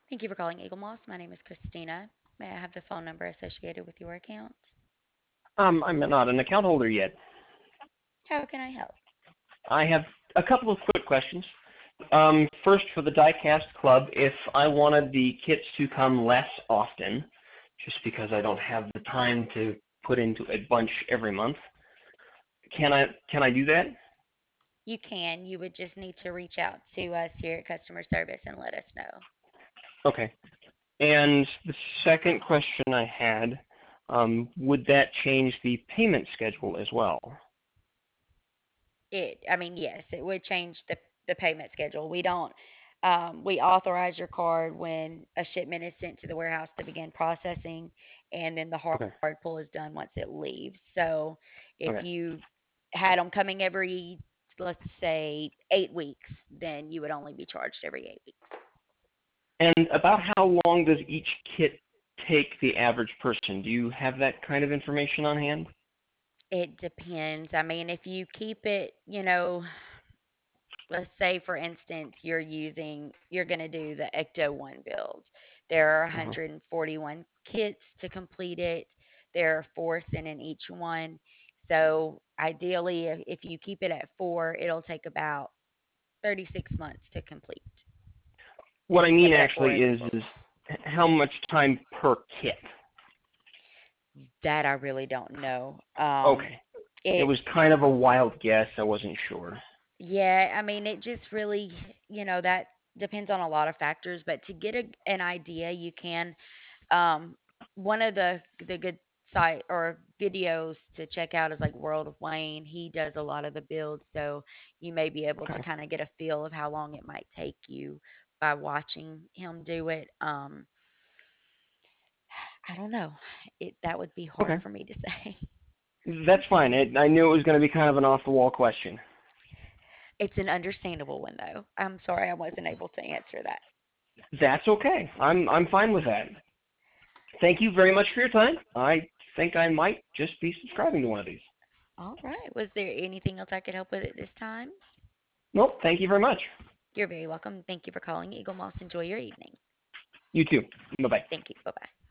Thank you for calling Eagle Moss. My name is Christina. May I have the phone number associated with your account? I'm not an account holder yet. How can I help? I have a couple of quick questions. First, for the Diecast Club, if I wanted the kits to come less often, just because I don't have the time to put into a bunch every month, can I do that? You can. You would just need to reach out to us here at customer service and let us know. Okay. And the second question I had, would that change the payment schedule as well? Yes, it would change the payment schedule. We authorize your card when a shipment is sent to the warehouse to begin processing, and then the hard Okay. pull is done once it leaves. So if Okay. you had them coming every, let's say, 8 weeks, then you would only be charged every 8 weeks. And about how long does each kit take the average person? Do you have that kind of information on hand? It depends. If you keep it, let's say for instance you're going to do the Ecto 1 build. There are Uh-huh. 141 kits to complete it. There are 4 sent in each one. So ideally, if you keep it at 4, it'll take about 36 months to complete What if I you mean kept it at 4 actually individuals. is how much time per kit. That I really don't know. Okay. It It was kind of a wild guess. I wasn't sure. Yeah, it just really, that depends on a lot of factors, but to get an idea, you can. Um, One of the good site or videos to check out is like World of Wayne. He does a lot of the builds, so you may be able to Okay. kind of get a feel of how long it might take you by watching him do it. I don't know. That would be hard Okay. for me to say. That's fine. I knew it was going to be kind of an off-the-wall question. It's an understandable one though. I'm sorry I wasn't able to answer that. That's okay. I'm fine with that. Thank you very much for your time. I think I might just be subscribing to one of these. All right. Was there anything else I could help with at this time? Nope. Thank you very much. You're very welcome. Thank you for calling Eagle Moss. Enjoy your evening. You too. Bye bye. Thank you. Bye bye.